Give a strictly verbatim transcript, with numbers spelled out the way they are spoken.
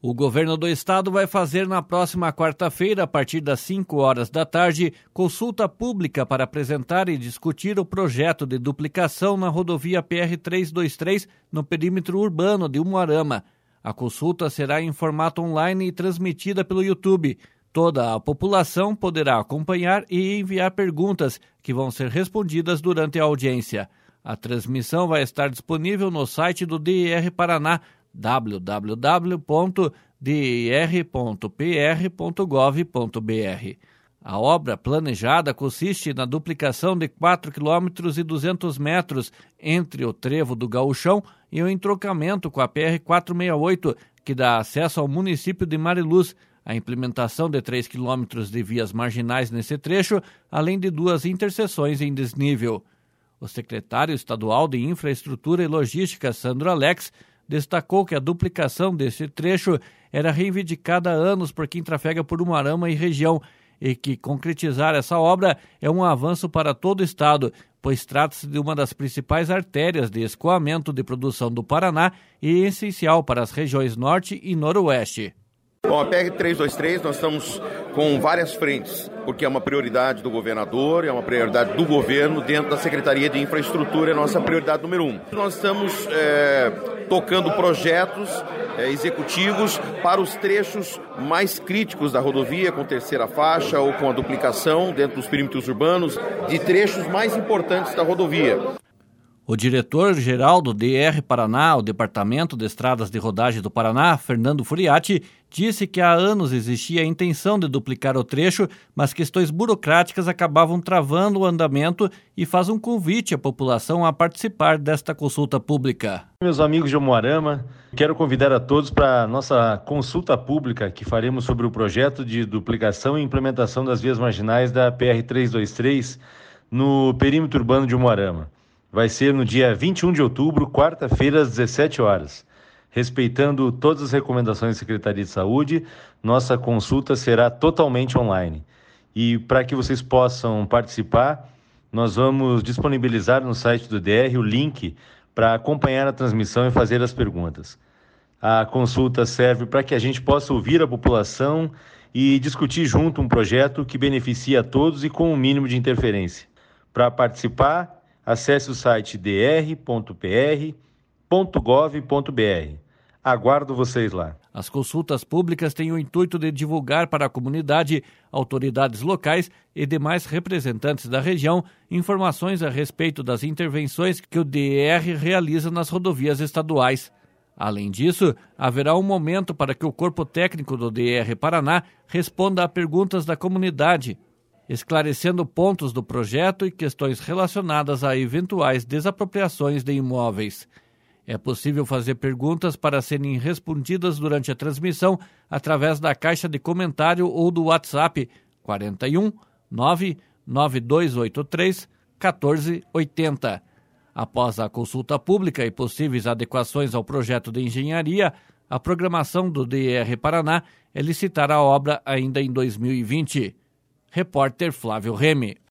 O governo do estado vai fazer na próxima quarta-feira, a partir das cinco horas da tarde, consulta pública para apresentar e discutir o projeto de duplicação na rodovia P R trezentos e vinte e três no perímetro urbano de Umuarama. A consulta será em formato online e transmitida pelo YouTube. Toda a população poderá acompanhar e enviar perguntas que vão ser respondidas durante a audiência. A transmissão vai estar disponível no site do D I R Paraná, w w w ponto d i r ponto p r ponto gov ponto b r. A obra planejada consiste na duplicação de quatro quilômetros e duzentos metros entre o trevo do Gauchão e o entrocamento com a P R quatrocentos e sessenta e oito, que dá acesso ao município de Mariluz, a implementação de três quilômetros de vias marginais nesse trecho, além de duas interseções em desnível. O secretário estadual de Infraestrutura e Logística, Sandro Alex, destacou que a duplicação desse trecho era reivindicada há anos por quem trafega por Umuarama e região e que concretizar essa obra é um avanço para todo o estado, pois trata-se de uma das principais artérias de escoamento de produção do Paraná e essencial para as regiões norte e noroeste. Bom, a P R trezentos e vinte e três nós estamos com várias frentes, porque é uma prioridade do governador, é uma prioridade do governo dentro da Secretaria de Infraestrutura, é a nossa prioridade número um. Nós estamos é, tocando projetos é, executivos para os trechos mais críticos da rodovia, com terceira faixa ou com a duplicação dentro dos perímetros urbanos, de trechos mais importantes da rodovia. O diretor-geral do D I R Paraná, o Departamento de Estradas de Rodagem do Paraná, Fernando Furiati, disse que há anos existia a intenção de duplicar o trecho, mas questões burocráticas acabavam travando o andamento e faz um convite à população a participar desta consulta pública. Meus amigos de Umuarama, quero convidar a todos para a nossa consulta pública que faremos sobre o projeto de duplicação e implementação das vias marginais da P R trezentos e vinte e três no perímetro urbano de Umuarama. Vai ser no dia vinte e um de outubro, quarta-feira, às dezessete horas. Respeitando todas as recomendações da Secretaria de Saúde, nossa consulta será totalmente online. E para que vocês possam participar, nós vamos disponibilizar no site do D R o link para acompanhar a transmissão e fazer as perguntas. A consulta serve para que a gente possa ouvir a população e discutir junto um projeto que beneficie a todos e com o mínimo de interferência. Para participar, acesse o site d r ponto p r ponto gov ponto b r. Aguardo vocês lá. As consultas públicas têm o intuito de divulgar para a comunidade, autoridades locais e demais representantes da região informações a respeito das intervenções que o D I R realiza nas rodovias estaduais. Além disso, haverá um momento para que o corpo técnico do D I R Paraná responda a perguntas da comunidade, esclarecendo pontos do projeto e questões relacionadas a eventuais desapropriações de imóveis. É possível fazer perguntas para serem respondidas durante a transmissão através da caixa de comentário ou do WhatsApp quarenta e um, nove nove dois oito três, quatorze oitenta. Após a consulta pública e possíveis adequações ao projeto de engenharia, a programação do D I R Paraná é licitar a obra ainda em dois mil e vinte. Repórter Flávio Remy.